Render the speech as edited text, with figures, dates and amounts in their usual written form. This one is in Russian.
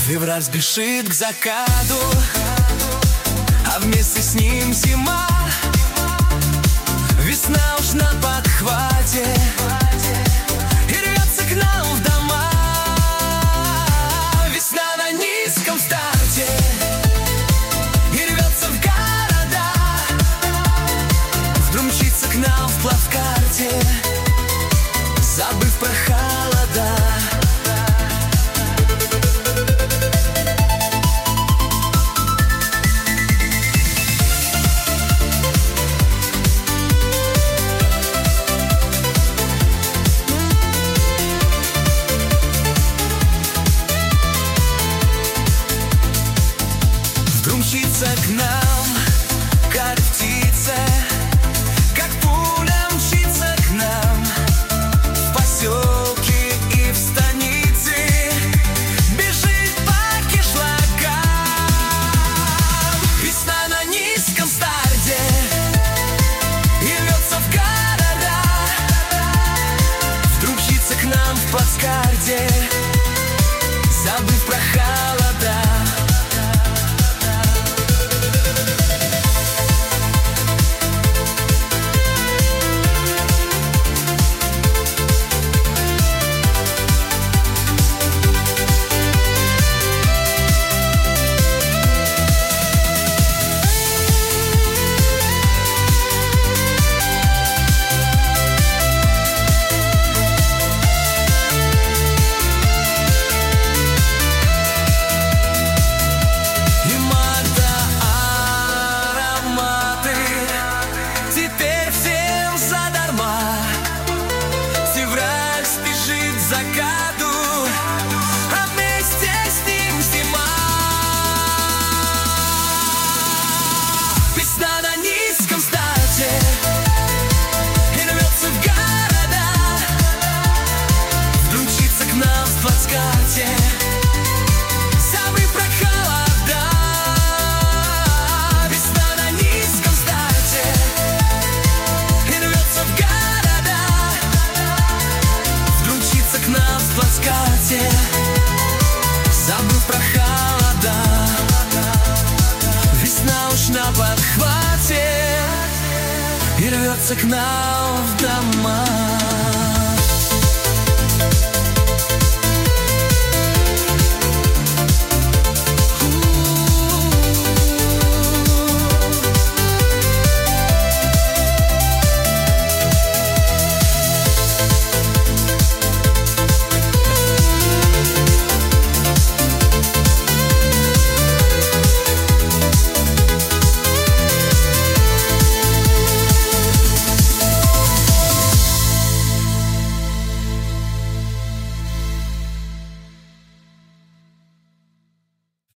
Февраль спешит к закату, а вместе с ним зима. Весна уж на подхвате и рвется к нам в дома. Весна на низком старте и рвется в города. Вдруг мчится к нам в плацкарте, забыв про холода. Мчится к нам, как птица, как пуля мчится к нам. В поселке и в станице бежит по кишлакам. Весна на низком старте и рвется в города. Вдруг мчится к нам в плацкарте, забыв про холода. Теперь всем задарма. Февраль спешит к закату, а вместе с ним зима. Весна на низком старте и рвется в города. Вдруг мчится к нам в плацкарте, забыв про холода. Весна на низком старте и рвется в города. Вдруг мчится к нам в плацкарте, забыв про холода. Весна уж на подхвате и рвется к нам в дома.